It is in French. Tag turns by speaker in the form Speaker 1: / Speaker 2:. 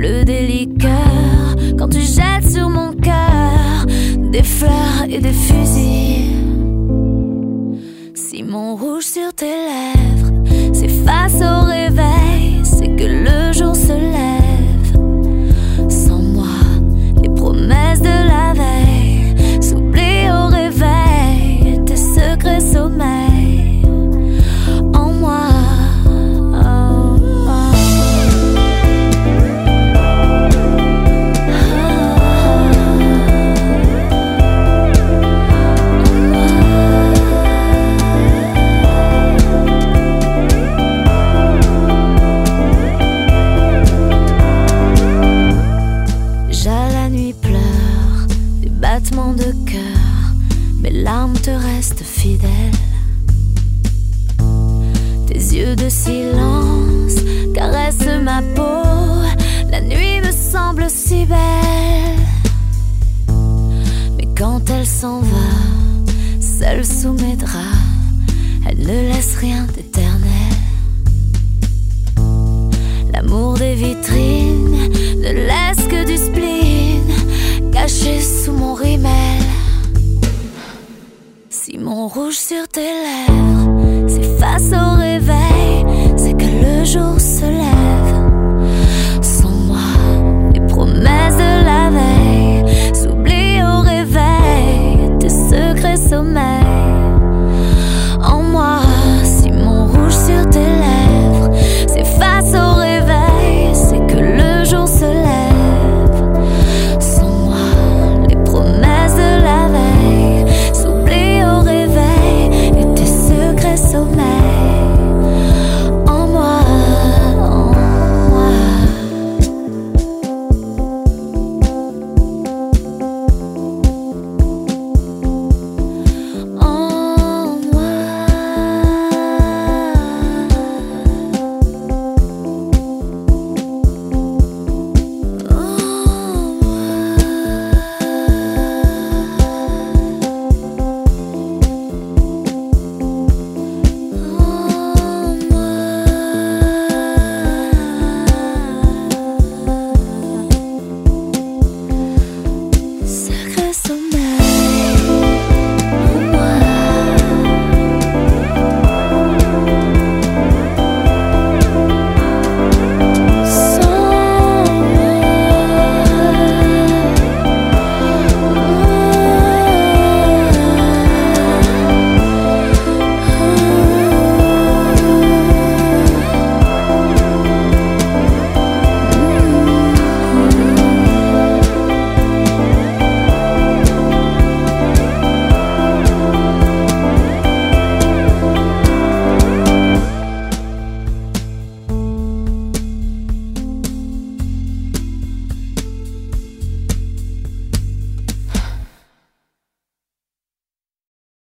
Speaker 1: bleu des liqueurs, quand tu jettes sur mon cœur des fleurs et des fusils. Si mon rouge sur tes lèvres s'efface au réveil, c'est que le jour se lève. Sans moi, les promesses de la veille s'oublient au réveil, tes secrets sommeils en moi. De cœur, mes larmes te restent fidèles. Tes yeux de silence caressent ma peau. La nuit me semble si belle. Mais quand elle s'en va, seule sous mes draps, elle ne laisse rien d'éternel. L'amour des vitrines ne laisse que du spleen caché sous mon rimel. Si mon rouge sur tes lèvres s'efface au réveil, c'est que le jour